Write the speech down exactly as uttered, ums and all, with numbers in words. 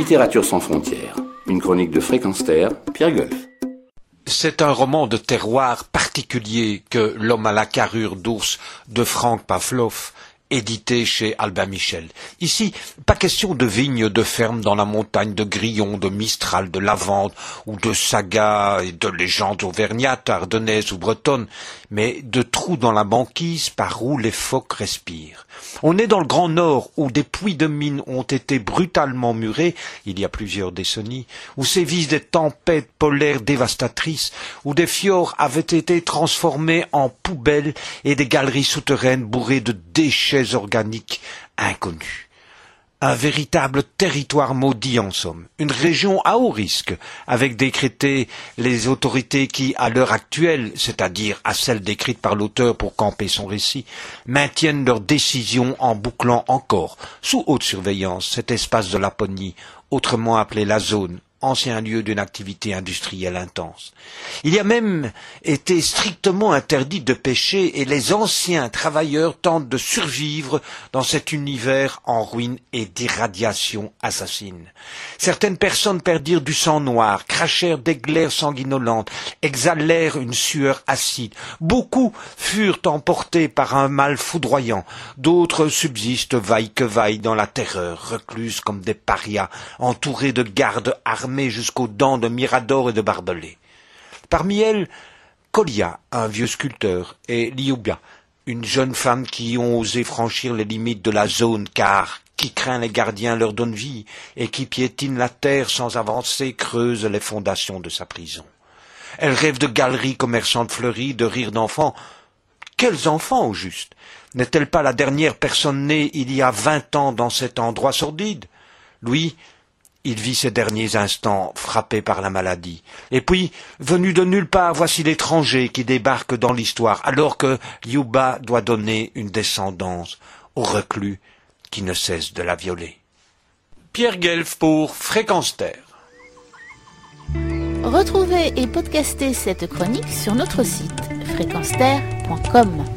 Littérature sans frontières, une chronique de Fréquence Terre, Pierre Golf. C'est un roman de terroir particulier que L'homme à la carrure d'ours de Frank Pavlov, édité chez Albin Michel. Ici, pas question de vignes, de fermes dans la montagne, de grillons, de mistral, de lavande, ou de sagas et de légendes auvergnates, ardennaises ou bretonnes, mais de trous dans la banquise par où les phoques respirent. On est dans le Grand Nord, où des puits de mines ont été brutalement murés, il y a plusieurs décennies, où sévissent des tempêtes polaires dévastatrices, où des fjords avaient été transformés en poubelles et des galeries souterraines bourrées de déchets organiques inconnus. Un véritable territoire maudit en somme, une région à haut risque, avec décrété les autorités qui, à l'heure actuelle, c'est-à-dire à celle décrite par l'auteur pour camper son récit, maintiennent leurs décisions en bouclant encore, sous haute surveillance, cet espace de Laponie, autrement appelé la zone, ancien lieu d'une activité industrielle intense. Il y a même été strictement interdit de pêcher et les anciens travailleurs tentent de survivre dans cet univers en ruine et d'irradiation assassine. Certaines personnes perdirent du sang noir, crachèrent des glaires sanguinolentes, exhalèrent une sueur acide. Beaucoup furent emportés par un mal foudroyant. D'autres subsistent vaille que vaille dans la terreur, recluses comme des parias, entourés de gardes armés jusqu'aux dents de miradors et de barbelés. Parmi elles, Kolia, un vieux sculpteur, et Liuba, une jeune femme qui ont osé franchir les limites de la zone, car qui craint les gardiens leur donne vie, et qui piétine la terre sans avancer creuse les fondations de sa prison. Elle rêve de galeries commerçantes fleuries, de rires d'enfants. Quels enfants, au juste? N'est-elle pas la dernière personne née il y a vingt ans dans cet endroit sordide? Lui, il vit ses derniers instants frappé par la maladie. Et puis, venu de nulle part, voici l'étranger qui débarque dans l'histoire, alors que Liuba doit donner une descendance au reclus qui ne cesse de la violer. Pierre Guelf pour Fréquence Terre. Retrouvez et podcastez cette chronique sur notre site fréquence terre point com.